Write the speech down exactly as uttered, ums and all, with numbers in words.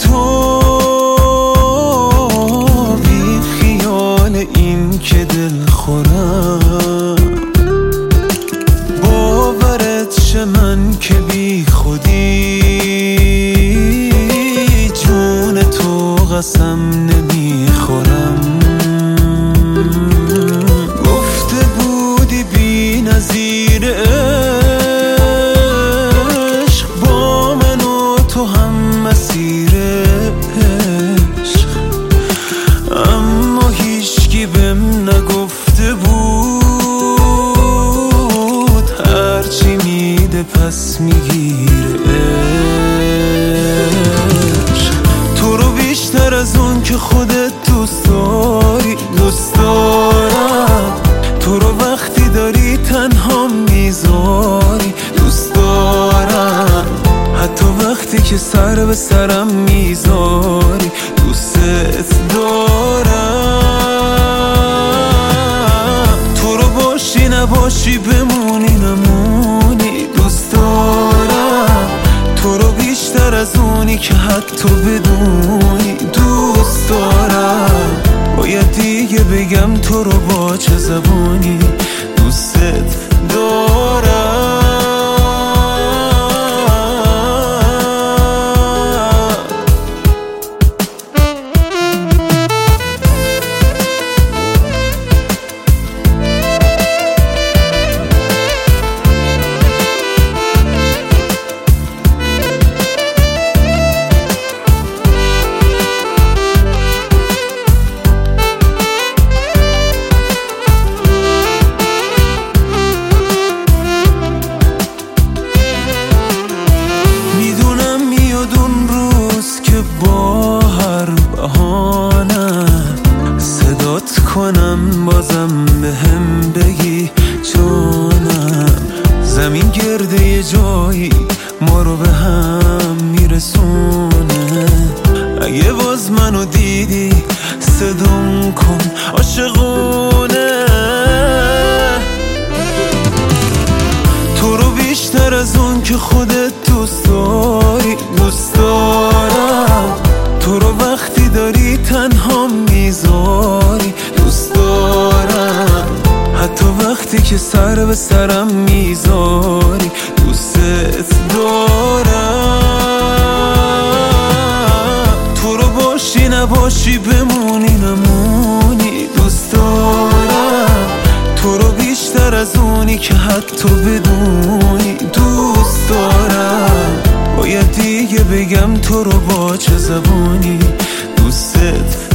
تو بی خیال این که دل خورم، باورت شه من که بی خودی جون تو قسم نمیخورم. گفته بودی بی نظیر عشق، با من و تو هم مسیر عشق، اما هیچکی بهم نگفته بود هرچی میده پس میگیره عشق. تو رو بیشتر از اون که خودت دوست داری دوست دارم، تو رو وقتی داری تنها میذاری دوست دارم، حتی وقتی که سر به سرم میذاری دوست دارم. تو رو باشی نباشی بمونی نمونی دوست دارم، تو رو بیشتر از اونی که حتی بدونی دوست دارم. باید دیگه بگم تو رو با چه زبانی دوستت دارم. با هر بهانه صدات کنم بازم به هم بگی جانم، زمین گرده یه جایی ما رو به هم میرسونه. اگه باز منو دیدی صدام کن عاشقونه. تو رو بیشتر از اون که خودت دوست داری دوست دارم، تو رو وقتی داری تنها میذاری دوست دارم، حتی وقتی که سر به سرم میذاری دوست دارم. تو رو باشی نباشی بمونی نمونی دوست دارم، تو رو بیشتر از اونی که حتی بدونی دوست دارم. باید دیگه بگم تو رو با چه زبانی دوست